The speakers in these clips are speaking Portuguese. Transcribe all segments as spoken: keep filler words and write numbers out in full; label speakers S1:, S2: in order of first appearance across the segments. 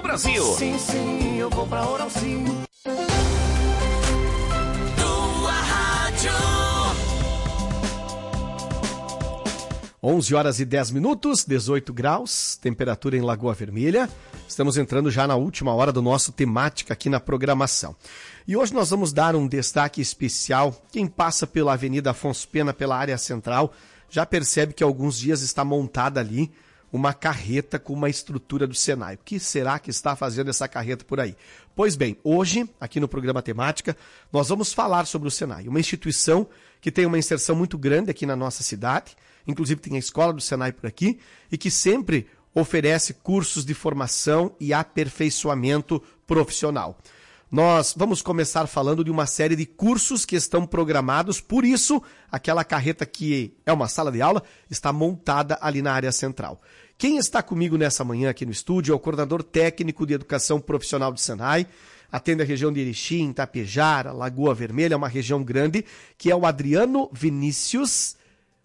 S1: Brasil.
S2: Sim, sim, eu vou pra Oral Sim.
S1: Tua rádio.
S3: onze horas e dez minutos, dezoito graus, temperatura em Lagoa Vermelha. Estamos entrando já na última hora do nosso temática aqui na programação. E hoje nós vamos dar um destaque especial. Quem passa pela Avenida Afonso Pena, pela área central, já percebe que há alguns dias está montada ali uma carreta com uma estrutura do Senai. O que será que está fazendo essa carreta por aí? Pois bem, hoje, aqui no programa Temática, nós vamos falar sobre o Senai, uma instituição que tem uma inserção muito grande aqui na nossa cidade, inclusive tem a escola do Senai por aqui, e que sempre oferece cursos de formação e aperfeiçoamento profissional. Nós vamos começar falando de uma série de cursos que estão programados, por isso, aquela carreta que é uma sala de aula está montada ali na área central. Quem está comigo nessa manhã aqui no estúdio é o coordenador técnico de educação profissional do Senai, atende a região de Erechim, Tapejara, Lagoa Vermelha, é uma região grande, que é o Adriano Vinícius.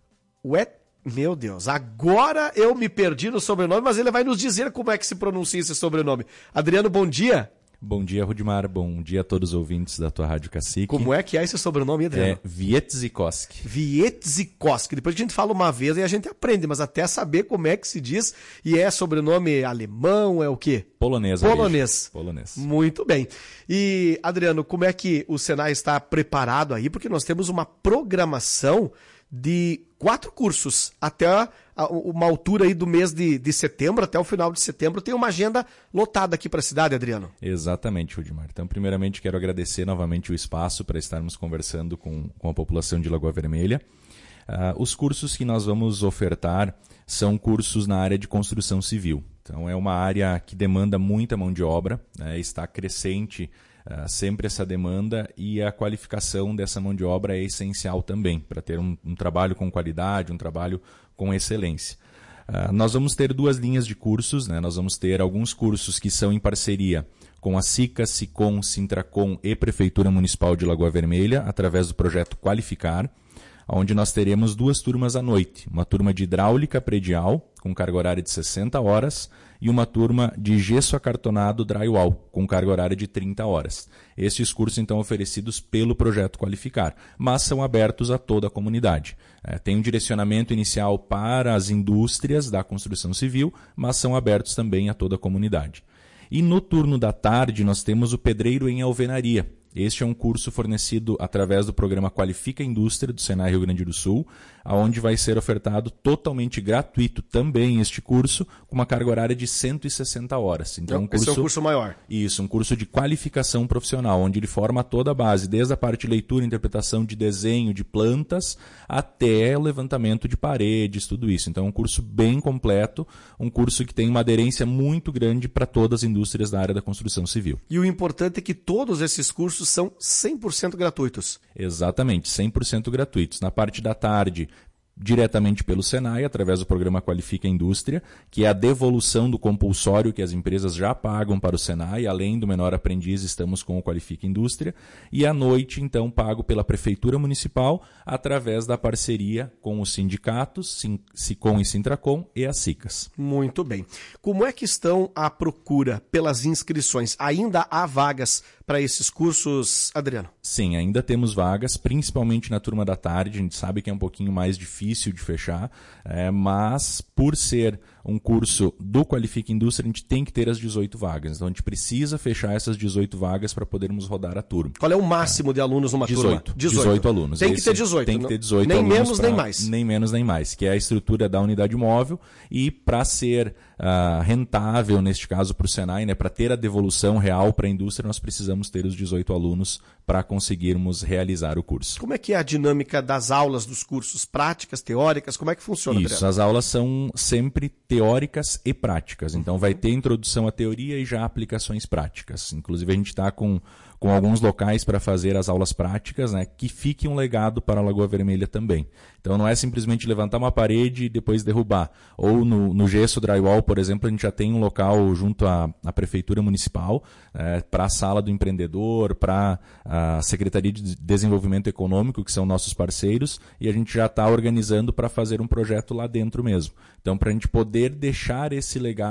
S3: Ué, meu Deus, agora eu me perdi no sobrenome, mas ele vai nos dizer como é que se pronuncia esse sobrenome. Adriano, bom dia.
S4: Bom dia, Rudimar. Bom dia a todos os ouvintes da tua Rádio Cacique.
S3: Como é que é esse sobrenome, Adriano?
S4: É Wietzikoski.
S3: Wietzikoski. Depois a gente fala uma vez e a gente aprende, mas até saber como é que se diz. E é sobrenome alemão, é o quê?
S4: Polonês.
S3: Polonês.
S4: Polonês.
S3: Muito bem. E, Adriano, como é que o Senai está preparado aí? Porque nós temos uma programação de quatro cursos até a, a, uma altura aí do mês de, de setembro, até o final de setembro, tem uma agenda lotada aqui para a cidade, Adriano.
S4: Exatamente, Rudimar. Então, primeiramente, quero agradecer novamente o espaço para estarmos conversando com, com a população de Lagoa Vermelha. Uh, os cursos que nós vamos ofertar são cursos na área de construção civil. Então, é uma área que demanda muita mão de obra, né, está crescente Uh, sempre essa demanda, e a qualificação dessa mão de obra é essencial também para ter um, um trabalho com qualidade, um trabalho com excelência. Uh, nós vamos ter duas linhas de cursos, né? Nós vamos ter alguns cursos que são em parceria com a SICA, SICOM, Sintracom e Prefeitura Municipal de Lagoa Vermelha, através do projeto Qualificar, onde nós teremos duas turmas à noite, uma turma de hidráulica predial, com carga horária de sessenta horas, e uma turma de gesso acartonado drywall, com carga horária de trinta horas. Estes cursos, então, oferecidos pelo projeto Qualificar, mas são abertos a toda a comunidade. É, tem um direcionamento inicial para as indústrias da construção civil, mas são abertos também a toda a comunidade. E no turno da tarde, nós temos o Pedreiro em Alvenaria. Este é um curso fornecido através do programa Qualifica Indústria do Senai Rio Grande do Sul, onde vai ser ofertado totalmente gratuito também este curso, com uma carga horária de cento e sessenta horas. Então, um curso,
S3: esse é um curso maior.
S4: Isso, um curso de qualificação profissional, onde ele forma toda a base, desde a parte de leitura, interpretação de desenho de plantas, até o levantamento de paredes, tudo isso. Então, é um curso bem completo, um curso que tem uma aderência muito grande para todas as indústrias da área da construção civil.
S3: E o importante é que todos esses cursos são cem por cento gratuitos.
S4: Exatamente, cem por cento gratuitos. Na parte da tarde, diretamente pelo Senai, através do programa Qualifica Indústria, que é a devolução do compulsório que as empresas já pagam para o Senai, além do menor aprendiz, estamos com o Qualifica Indústria, e à noite, então, pago pela Prefeitura Municipal, através da parceria com os sindicatos, SICOM e Sintracom, e as SICAS.
S3: Muito bem. Como é que estão a procura pelas inscrições? Ainda há vagas para esses cursos, Adriano?
S4: Sim, ainda temos vagas, principalmente na turma da tarde. A gente sabe que é um pouquinho mais difícil de fechar, é, mas por ser um curso do Qualifica Indústria, a gente tem que ter as dezoito vagas. Então a gente precisa fechar essas dezoito vagas para podermos rodar a turma.
S3: Qual é o máximo é. de alunos numa
S4: dezoito,
S3: turma?
S4: dezoito. dezoito alunos.
S3: Tem que
S4: Esse,
S3: ter dezoito.
S4: Tem que ter dezoito
S3: nem
S4: alunos. Nem
S3: menos,
S4: pra,
S3: nem mais.
S4: Nem menos, nem mais, que é a estrutura da unidade móvel, e para ser uh, rentável, neste caso, para o Senai, né, para ter a devolução real para a indústria, nós precisamos ter os dezoito alunos para conseguirmos realizar o curso.
S3: Como é que é a dinâmica das aulas dos cursos? Práticas, teóricas? Como é que funciona,
S4: Isso,
S3: Adriano?
S4: as aulas são sempre teóricas e práticas. Então, vai ter introdução à teoria e já aplicações práticas. Inclusive, a gente está com, com alguns locais para fazer as aulas práticas, né, que fiquem um legado para a Lagoa Vermelha também. Então, não é simplesmente levantar uma parede e depois derrubar. Ou no, no gesso drywall, por exemplo, a gente já tem um local junto à, à Prefeitura Municipal, é, para a Sala do Empreendedor, para a Secretaria de Desenvolvimento Econômico, que são nossos parceiros, e a gente já está organizando para fazer um projeto lá dentro mesmo. Então, para a gente poder deixar esse legado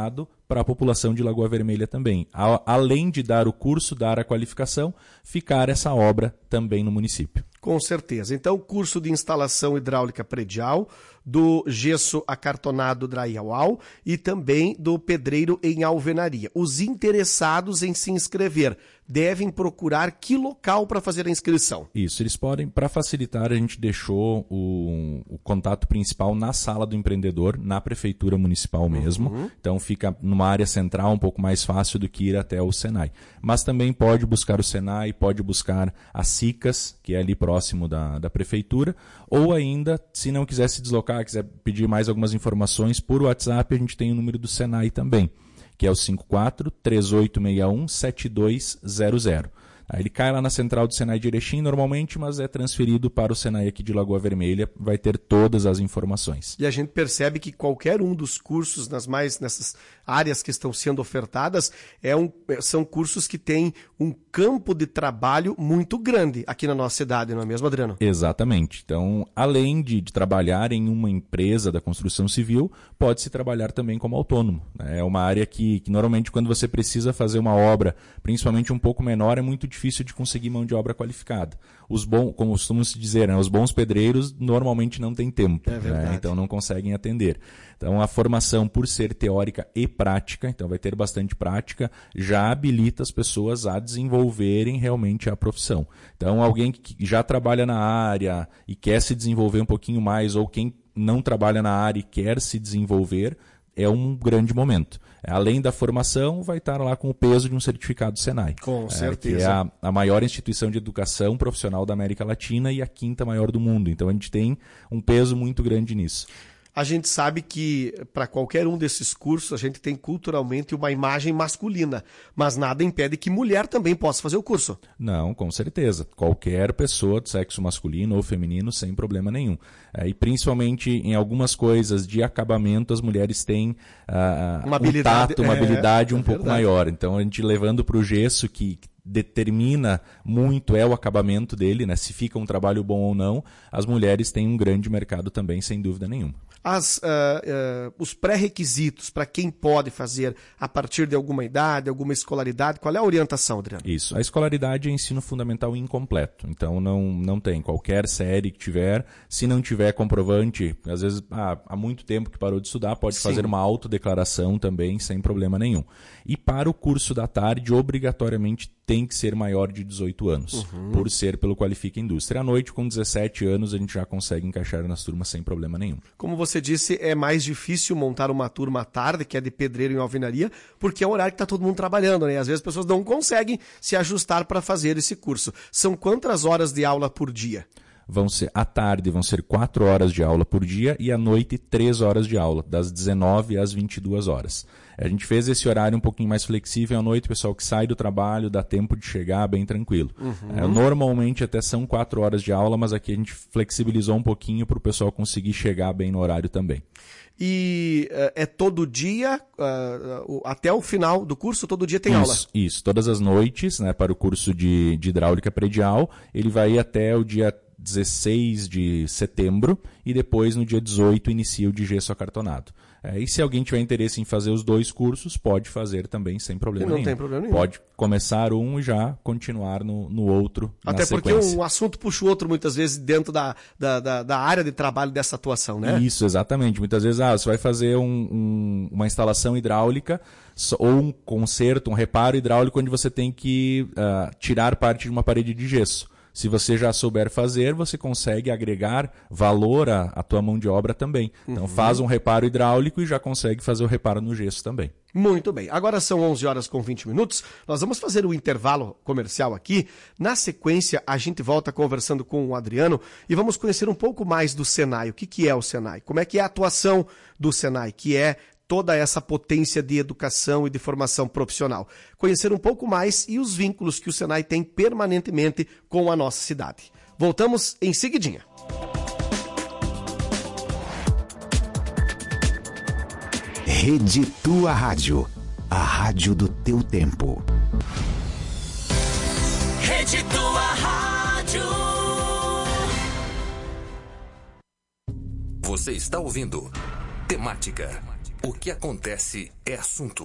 S4: para a população de Lagoa Vermelha também. A, além de dar o curso, dar a qualificação, ficar essa obra também no município.
S3: Com certeza. Então, curso de instalação hidráulica predial, do gesso acartonado drywall e também do pedreiro em alvenaria. Os interessados em se inscrever devem procurar que local para fazer a inscrição?
S4: Isso, eles podem, para facilitar, a gente deixou o, o contato principal na sala do empreendedor, na prefeitura municipal mesmo. Uhum. Então fica numa área central um pouco mais fácil do que ir até o Senai. Mas também pode buscar o Senai, pode buscar a SICAS, que é ali próximo da, da prefeitura, ou ainda, se não quiser se deslocar, quiser pedir mais algumas informações, por WhatsApp a gente tem o número do Senai também, que é o cinco quatro, três oito seis um, sete dois zero zero. Aí ele cai lá na central do Senai de Erechim normalmente, mas é transferido para o Senai aqui de Lagoa Vermelha, vai ter todas as informações.
S3: E a gente percebe que qualquer um dos cursos nas mais nessas áreas que estão sendo ofertadas é um, são cursos que têm um campo de trabalho muito grande aqui na nossa cidade, não é mesmo, Adriano?
S4: Exatamente. Então, além de, de trabalhar em uma empresa da construção civil, pode-se trabalhar também como autônomo. É uma área que, que normalmente quando você precisa fazer uma obra, principalmente um pouco menor, é muito difícil difícil de conseguir mão de obra qualificada. Os bons, como costumamos dizer, né, os bons pedreiros normalmente não têm tempo,
S3: é verdade.
S4: Né, então não conseguem atender. Então a formação, por ser teórica e prática, então vai ter bastante prática, já habilita as pessoas a desenvolverem realmente a profissão. Então alguém que já trabalha na área e quer se desenvolver um pouquinho mais, ou quem não trabalha na área e quer se desenvolver, é um grande momento. Além da formação, vai estar lá com o peso de um certificado Senai.
S3: Com
S4: é,
S3: certeza.
S4: Que é a, a maior instituição de educação profissional da América Latina e a quinta maior do mundo. Então a gente tem um peso muito grande nisso.
S3: A gente sabe que para qualquer um desses cursos a gente tem culturalmente uma imagem masculina, mas nada impede que mulher também possa fazer o curso.
S4: Não, com certeza. Qualquer pessoa do sexo masculino ou feminino sem problema nenhum. É, e principalmente em algumas coisas de acabamento, as mulheres têm uh,
S3: uma
S4: um
S3: habilidade,
S4: tato, uma
S3: é,
S4: habilidade um
S3: é
S4: pouco
S3: verdade.
S4: maior. Então a gente levando para o gesso, que determina muito é o acabamento dele, né? Se fica um trabalho bom ou não, as mulheres têm um grande mercado também, sem dúvida nenhuma.
S3: As, uh, uh, os pré-requisitos para quem pode fazer a partir de alguma idade, alguma escolaridade, qual é a orientação, Adriano?
S4: Isso, a escolaridade é ensino fundamental incompleto, então não, não tem qualquer série que tiver, se não tiver comprovante, às vezes ah, há muito tempo que parou de estudar, pode
S3: Sim.
S4: fazer uma autodeclaração também, sem problema nenhum. E para o curso da tarde, obrigatoriamente tem que ser maior de dezoito anos, uhum. por ser pelo Qualifica Indústria. À noite, com dezessete anos, a gente já consegue encaixar nas turmas sem problema nenhum.
S3: Como você disse, é mais difícil montar uma turma à tarde, que é de pedreiro em alvenaria, porque é um horário que está todo mundo trabalhando, né? Às vezes as pessoas não conseguem se ajustar para fazer esse curso. São quantas horas de aula por dia?
S4: Vão ser, à tarde vão ser quatro horas de aula por dia e à noite três horas de aula, das dezenove às vinte e duas horas. A gente fez esse horário um pouquinho mais flexível à noite, o pessoal que sai do trabalho dá tempo de chegar bem tranquilo. Uhum. É, normalmente até são quatro horas de aula, mas aqui a gente flexibilizou um pouquinho para o pessoal conseguir chegar bem no horário também.
S3: E uh, é todo dia, uh, uh, até o final do curso, todo dia tem
S4: isso,
S3: aula?
S4: Isso, todas as noites, né, para o curso de, de hidráulica predial, ele vai até o dia dezesseis de setembro e depois no dia dezoito inicia o de gesso acartonado. É, e se alguém tiver interesse em fazer os dois cursos, pode fazer também sem problema
S3: não
S4: nenhum.
S3: Tem problema nenhum.
S4: Pode começar um e já continuar no, no outro.
S3: Até porque um assunto puxa o outro muitas vezes dentro da, da, da, da área de trabalho dessa atuação, né?
S4: Isso, exatamente. Muitas vezes ah, você vai fazer um, um, uma instalação hidráulica ou um conserto, um reparo hidráulico onde você tem que uh, tirar parte de uma parede de gesso. Se você já souber fazer, você consegue agregar valor à, à tua mão de obra também. Então uhum. faz um reparo hidráulico e já consegue fazer o reparo no gesso também.
S3: Muito bem. Agora são onze horas com vinte minutos. Nós vamos fazer um intervalo comercial aqui. Na sequência, a gente volta conversando com o Adriano e vamos conhecer um pouco mais do Senai. O que, que é o Senai? Como é que é a atuação do Senai, que é toda essa potência de educação e de formação profissional. Conhecer um pouco mais e os vínculos que o Senai tem permanentemente com a nossa cidade. Voltamos em seguidinha.
S5: Rede Tua Rádio, a rádio do teu tempo.
S1: Rede Tua Rádio.
S6: Você está ouvindo Temática.
S1: O que acontece é assunto.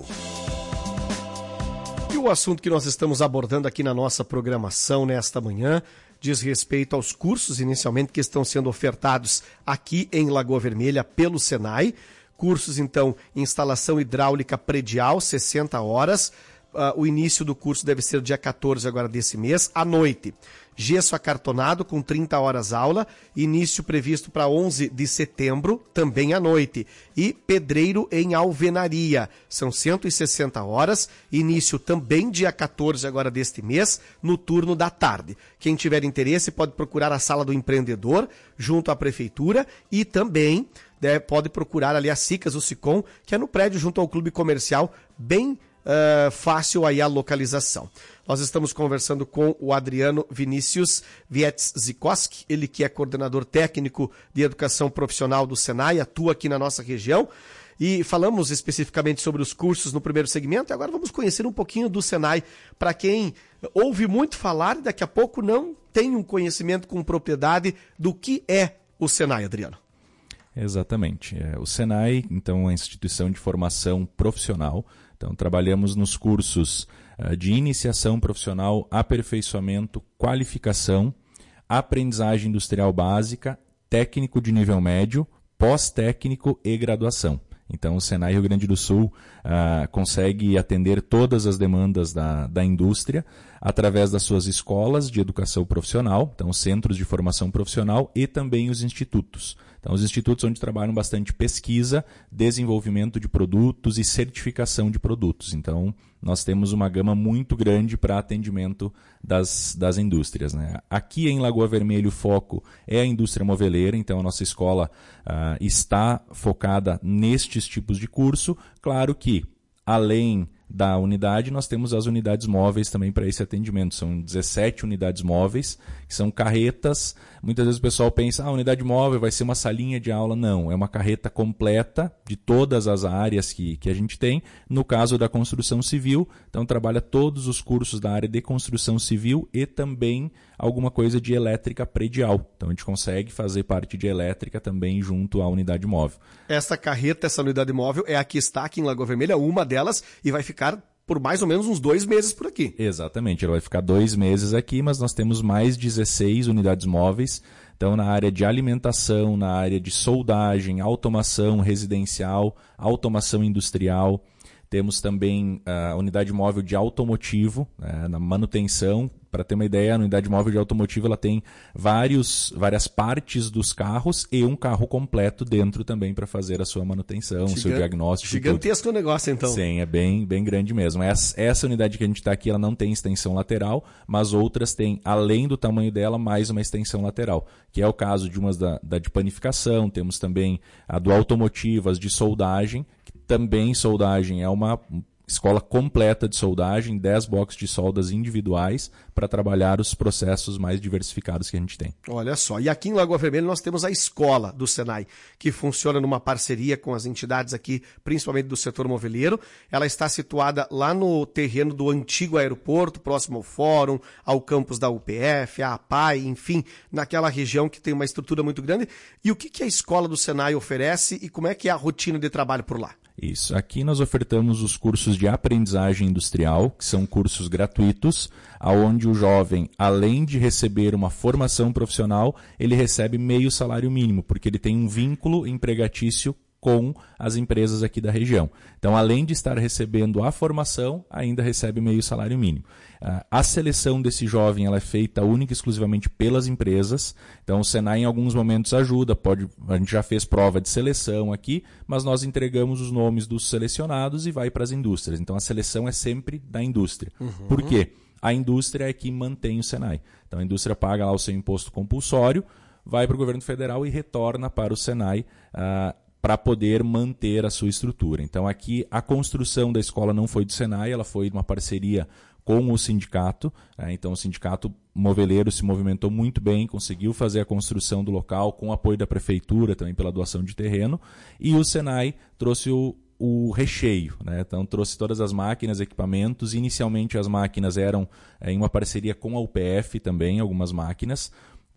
S3: E o assunto que nós estamos abordando aqui na nossa programação nesta manhã diz respeito aos cursos inicialmente que estão sendo ofertados aqui em Lagoa Vermelha pelo Senai. Cursos, então, instalação hidráulica predial, sessenta horas. Uh, o início do curso deve ser dia quatorze agora desse mês, à noite. Gesso acartonado com trinta horas aula, início previsto para onze de setembro, também à noite. E pedreiro em alvenaria, são cento e sessenta horas, início também dia quatorze agora deste mês, no turno da tarde. Quem tiver interesse pode procurar a Sala do Empreendedor, junto à Prefeitura, e também né, pode procurar ali a Sicas, o Sicom, que é no prédio junto ao Clube Comercial, bem Uh, fácil aí a localização. Nós estamos conversando com o Adriano Vinícius Wietzikoski, ele que é coordenador técnico de educação profissional do Senai, atua aqui na nossa região, e falamos especificamente sobre os cursos no primeiro segmento, e agora vamos conhecer um pouquinho do Senai, para quem ouve muito falar e daqui a pouco não tem um conhecimento com propriedade do que é o Senai, Adriano.
S4: Exatamente. É, o Senai, então, é uma instituição de formação profissional. Então, trabalhamos nos cursos uh, de iniciação profissional, aperfeiçoamento, qualificação, aprendizagem industrial básica, técnico de nível médio, pós-técnico e graduação. Então, o Senai Rio Grande do Sul uh, consegue atender todas as demandas da, da indústria através das suas escolas de educação profissional, então centros de formação profissional e também os institutos. Então, os institutos onde trabalham bastante pesquisa, desenvolvimento de produtos e certificação de produtos. Então, nós temos uma gama muito grande para atendimento das, das indústrias, né? Aqui em Lagoa Vermelha o foco é a indústria moveleira, então a nossa escola uh, está focada nestes tipos de curso. Claro que, além da unidade, nós temos as unidades móveis também para esse atendimento. São dezessete unidades móveis, que são carretas. Muitas vezes o pessoal pensa, ah, a unidade móvel vai ser uma salinha de aula. Não, é uma carreta completa de todas as áreas que, que a gente tem. No caso da construção civil, então trabalha todos os cursos da área de construção civil e também alguma coisa de elétrica predial. Então a gente consegue fazer parte de elétrica também junto à unidade móvel.
S3: Essa carreta, essa unidade móvel é a que está aqui em Lagoa Vermelha, uma delas, e vai ficar por mais ou menos uns dois meses por aqui.
S4: Exatamente, ela vai ficar dois meses aqui, mas nós temos mais dezesseis unidades móveis, então na área de alimentação, na área de soldagem, automação residencial, automação industrial. Temos também a unidade móvel de automotivo, né, na manutenção. Para ter uma ideia, a unidade móvel de automotivo ela tem vários, várias partes dos carros e um carro completo dentro também para fazer a sua manutenção, o seu diagnóstico.
S3: Gigantesco o negócio, então.
S4: Sim, é bem, bem grande mesmo. Essa, essa unidade que a gente está aqui, ela não tem extensão lateral, mas outras têm, além do tamanho dela, mais uma extensão lateral, que é o caso de umas da, da de panificação, temos também a do automotivo, as de soldagem. Também soldagem é uma escola completa de soldagem, dez boxes de soldas individuais para trabalhar os processos mais diversificados que a gente tem.
S3: Olha só, e aqui em Lagoa Vermelha nós temos a escola do Senai, que funciona numa parceria com as entidades aqui, principalmente do setor moveleiro. Ela está situada lá no terreno do antigo aeroporto, próximo ao fórum, ao campus da U P F, a APAI, enfim, naquela região que tem uma estrutura muito grande. E o que, que a escola do Senai oferece e como é que é a rotina de trabalho por lá?
S4: Isso. Aqui nós ofertamos os cursos de aprendizagem industrial, que são cursos gratuitos, onde o jovem, além de receber uma formação profissional, ele recebe meio salário mínimo, porque ele tem um vínculo empregatício com as empresas aqui da região. Então, além de estar recebendo a formação, ainda recebe meio salário mínimo. A seleção desse jovem ela é feita única e exclusivamente pelas empresas. Então, o Senai em alguns momentos ajuda. Pode, a gente já fez prova de seleção aqui, mas nós entregamos os nomes dos selecionados e vai para as indústrias. Então, a seleção é sempre da indústria. Uhum. Por quê? A indústria é que mantém o Senai. Então, a indústria paga lá o seu imposto compulsório, vai para o governo federal e retorna para o Senai uh, para poder manter a sua estrutura. Então, aqui a construção da escola não foi do Senai, ela foi uma parceria com o sindicato. Né? Então, o sindicato moveleiro se movimentou muito bem, conseguiu fazer a construção do local com o apoio da prefeitura, também pela doação de terreno, e o Senai trouxe o, o recheio. Né? Então, trouxe todas as máquinas, equipamentos. Inicialmente, as máquinas eram é, em uma parceria com a U P F também, algumas máquinas.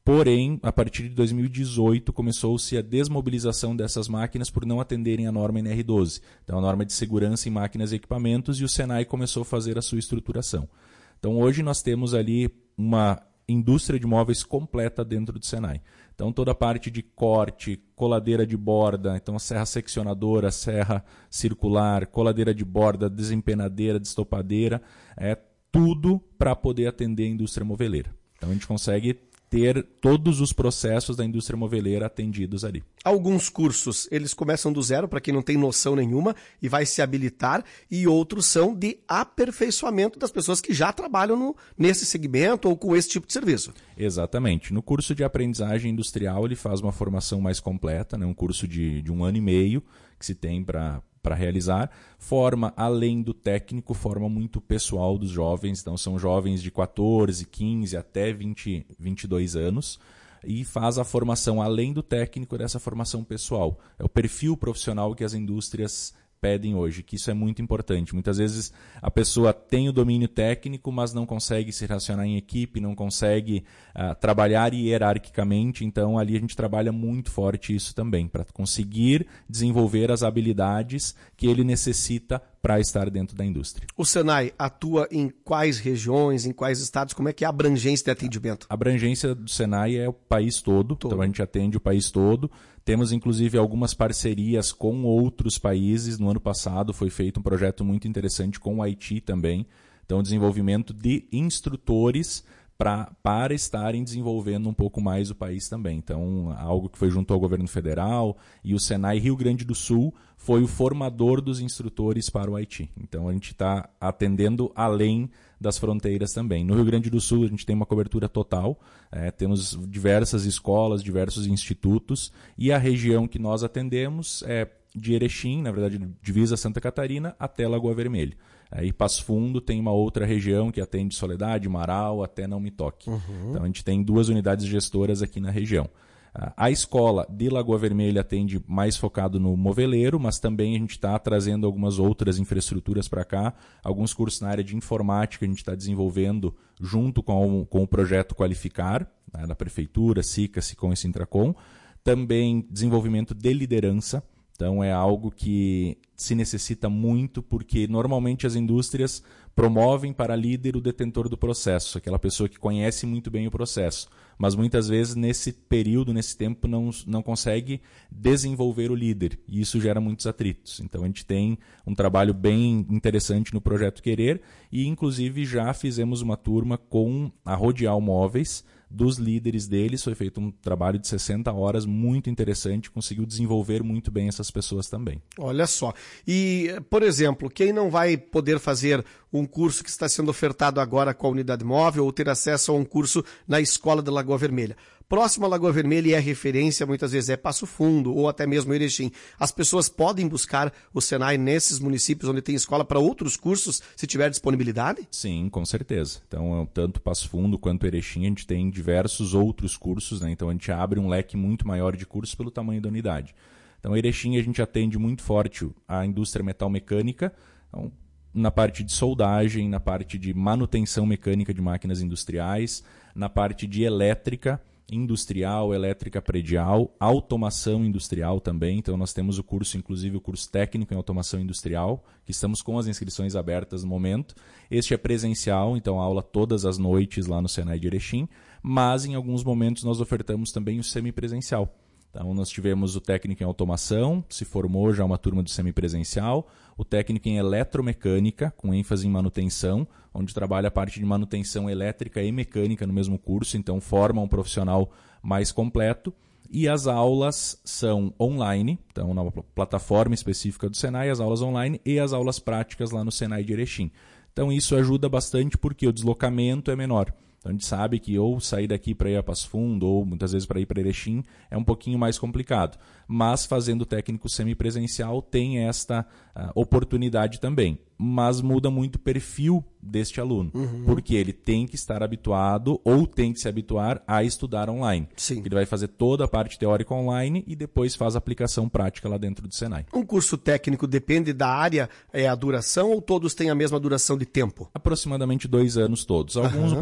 S4: Porém, a partir de dois mil e dezoito, começou-se a desmobilização dessas máquinas por não atenderem a norma N R doze. Então, a norma de segurança em máquinas e equipamentos, e o Senai começou a fazer a sua estruturação. Então, hoje nós temos ali uma indústria de móveis completa dentro do Senai. Então, toda a parte de corte, coladeira de borda, então a serra seccionadora, serra circular, coladeira de borda, desempenadeira, destopadeira, é tudo para poder atender a indústria moveleira. Então, a gente consegue ter todos os processos da indústria moveleira atendidos ali.
S3: Alguns cursos, eles começam do zero, para quem não tem noção nenhuma, e vai se habilitar, e outros são de aperfeiçoamento das pessoas que já trabalham no, nesse segmento ou com esse tipo de serviço.
S4: Exatamente. No curso de aprendizagem industrial, ele faz uma formação mais completa, né? Um curso de, de um ano e meio que se tem para para realizar, forma, além do técnico, forma muito pessoal dos jovens, então são jovens de quatorze, quinze até vinte, vinte e dois anos, e faz a formação, além do técnico, dessa formação pessoal. É o perfil profissional que as indústrias pedem hoje, que isso é muito importante. Muitas vezes a pessoa tem o domínio técnico, mas não consegue se relacionar em equipe, não consegue uh, trabalhar hierarquicamente, então ali a gente trabalha muito forte isso também, para conseguir desenvolver as habilidades que ele necessita para estar dentro da indústria.
S3: O Senai atua em quais regiões, em quais estados? Como é que é a abrangência de atendimento?
S4: A abrangência do Senai é o país todo,
S3: todo.
S4: Então a gente atende o país todo. Temos, inclusive, algumas parcerias com outros países. No ano passado foi feito um projeto muito interessante com o Haiti também. Então, desenvolvimento de instrutores pra, para estarem desenvolvendo um pouco mais o país também. Então, algo que foi junto ao governo federal, e o Senai Rio Grande do Sul foi o formador dos instrutores para o Haiti. Então, a gente está atendendo além das fronteiras também. No Rio Grande do Sul, a gente tem uma cobertura total, é, temos diversas escolas, diversos institutos, e a região que nós atendemos é de Erechim, na verdade, divisa Santa Catarina, até Lagoa Vermelha. Aí Passo Fundo tem uma outra região que atende Soledade, Marau, até Não Me Toque. Uhum. Então, a gente tem duas unidades gestoras aqui na região. A escola de Lagoa Vermelha atende mais focado no moveleiro, mas também a gente está trazendo algumas outras infraestruturas para cá. Alguns cursos na área de informática a gente está desenvolvendo junto com, com o projeto Qualificar, né, da Prefeitura, SICA, SICOM e Sintracom. Também desenvolvimento de liderança. Então é algo que se necessita muito, porque normalmente as indústrias promovem para líder o detentor do processo, aquela pessoa que conhece muito bem o processo, mas muitas vezes nesse período, nesse tempo, não, não consegue desenvolver o líder, e isso gera muitos atritos. Então a gente tem um trabalho bem interessante no Projeto Querer, e inclusive já fizemos uma turma com a Rodial Móveis, dos líderes deles, foi feito um trabalho de sessenta horas muito interessante, conseguiu desenvolver muito bem essas pessoas também.
S3: Olha só. E, por exemplo, quem não vai poder fazer um curso que está sendo ofertado agora com a unidade móvel ou ter acesso a um curso na escola da Lagoa Vermelha? Próximo à Lagoa Vermelha, e é referência, muitas vezes é Passo Fundo ou até mesmo Erechim. As pessoas podem buscar o Senai nesses municípios onde tem escola para outros cursos, se tiver disponibilidade?
S4: Sim, com certeza. Então, tanto Passo Fundo quanto Erechim, a gente tem diversos outros cursos, né? Então a gente abre um leque muito maior de cursos pelo tamanho da unidade. Então, Erechim a gente atende muito forte a indústria metal-mecânica, então, na parte de soldagem, na parte de manutenção mecânica de máquinas industriais, na parte de elétrica industrial, elétrica predial, automação industrial também. Então nós temos o curso, inclusive o curso técnico em automação industrial, que estamos com as inscrições abertas no momento. Este é presencial, então aula todas as noites lá no Senai de Erechim, mas em alguns momentos nós ofertamos também o semipresencial. Então nós tivemos o técnico em automação, se formou já uma turma do semipresencial, o técnico em eletromecânica, com ênfase em manutenção, onde trabalha a parte de manutenção elétrica e mecânica no mesmo curso, então forma um profissional mais completo. E as aulas são online, então na plataforma específica do Senai, as aulas online e as aulas práticas lá no Senai de Erechim. Então isso ajuda bastante porque o deslocamento é menor. Então a gente sabe que ou sair daqui para ir a Passo Fundo ou muitas vezes para ir para Erechim é um pouquinho mais complicado. Mas fazendo o técnico semipresencial tem esta uh, oportunidade também. Mas muda muito o perfil deste aluno. Uhum. Porque ele tem que estar habituado ou tem que se habituar a estudar online.
S3: Sim.
S4: Ele vai fazer toda a parte teórica online e depois faz a aplicação prática lá dentro do Senai.
S3: Um curso técnico depende da área, é a duração, ou todos têm a mesma duração de tempo?
S4: Aproximadamente dois anos todos. Alguns uhum. um pouquinho mais.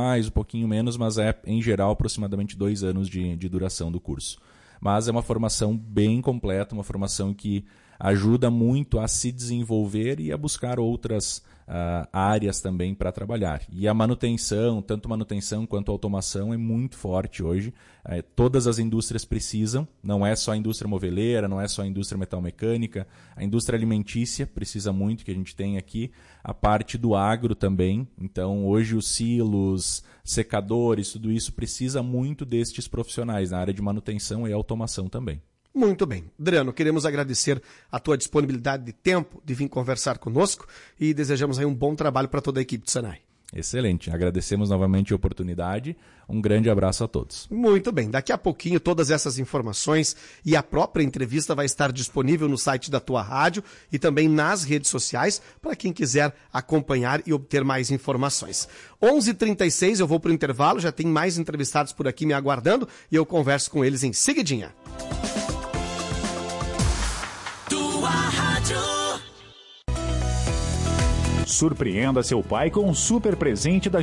S4: mais, um pouquinho menos, mas é, em geral, aproximadamente dois anos de, de duração do curso. Mas é uma formação bem completa, uma formação que ajuda muito a se desenvolver e a buscar outras uh, áreas também para trabalhar. E a manutenção, tanto manutenção quanto automação, é muito forte hoje. Uh, todas as indústrias precisam, não é só a indústria moveleira, não é só a indústria metalmecânica, a indústria alimentícia precisa muito, que a gente tem aqui, a parte do agro também. Então, hoje os silos, secadores, tudo isso precisa muito destes profissionais na área de manutenção e automação também.
S3: Muito bem. Adriano, queremos agradecer a tua disponibilidade de tempo de vir conversar conosco e desejamos aí um bom trabalho para toda a equipe do Senai.
S4: Excelente. Agradecemos novamente a oportunidade. Um grande abraço a todos.
S3: Muito bem. Daqui a pouquinho todas essas informações e a própria entrevista vai estar disponível no site da tua rádio e também nas redes sociais para quem quiser acompanhar e obter mais informações. onze e trinta e seis eu vou para o intervalo, já tem mais entrevistados por aqui me aguardando e eu converso com eles em seguidinha.
S6: Surpreenda seu pai com um super presente da